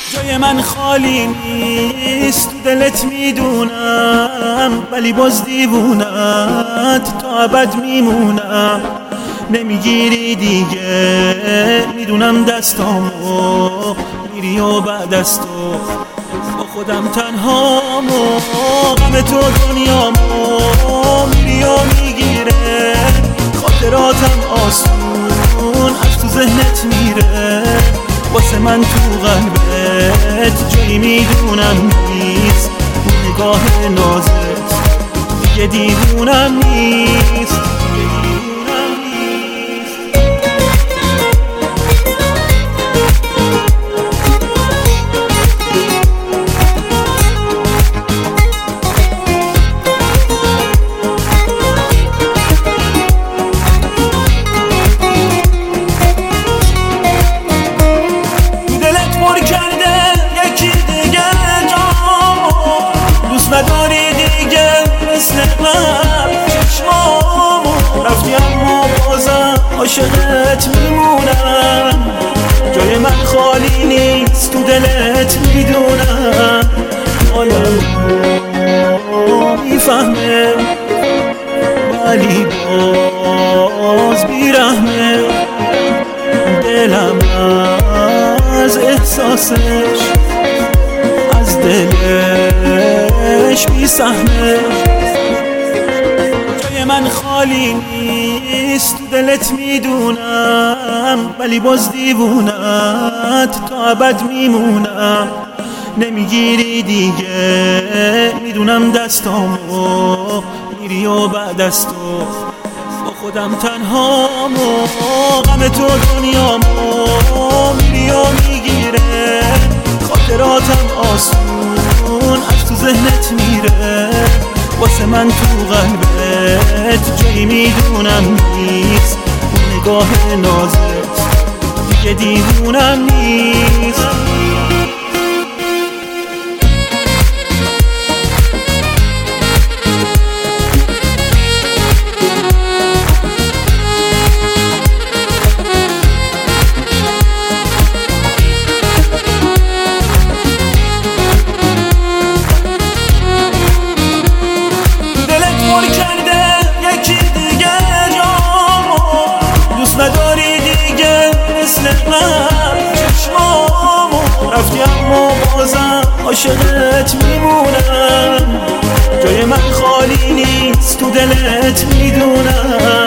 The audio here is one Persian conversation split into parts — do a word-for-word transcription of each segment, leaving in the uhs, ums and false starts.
جای من خالی نیست، تو دلت میدونم، ولی باز دیوونت تا ابد میمونم. نمیگیری دیگه، میدونم دستامو میری و بعد از تو با خودم تنهامو. غم تو دنیامو میری و میگیره، خاطراتم آسون از تو ذهنت میره. واسه من تو قلبت جایی میدونم نیست، اون نگاه نازت دیگه دیوونم نیست. نداری دیگه مثل من چشمامو، رفتی اما بازم عاشقت میمونم. جای من خالی نیست، تو دلت میدونم، حالم میفهمه ولی باز بیرحمه. دلم از احساسش از دلش بی‌سهمه. جای من خالی نیست، تو دلت میدونم، ولی باز دیوونت تا ابد میمونم. نمیگیری دیگه، میدونم دستامو میری و بعد از تو با خودم تنهامو. غم تو دنیامو میری و میگیره، خاطراتم آسون از تو ذهنت میره. واسه من تو قلبت جایی میدونم نیست، اون نگاه نازت دیگه دیوونم نیست. نداری دیگه مثل من چشمامو، رفتی اما بازم عاشقت میمونم. جای من خالی نیست، تو دلت میدونم،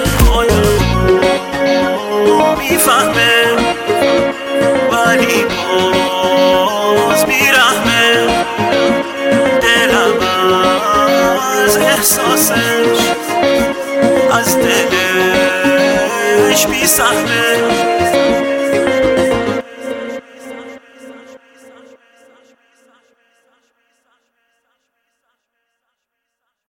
میفهمه ولی باز بیرحمه. دلم از احساسش از دلش بی‌سهمه.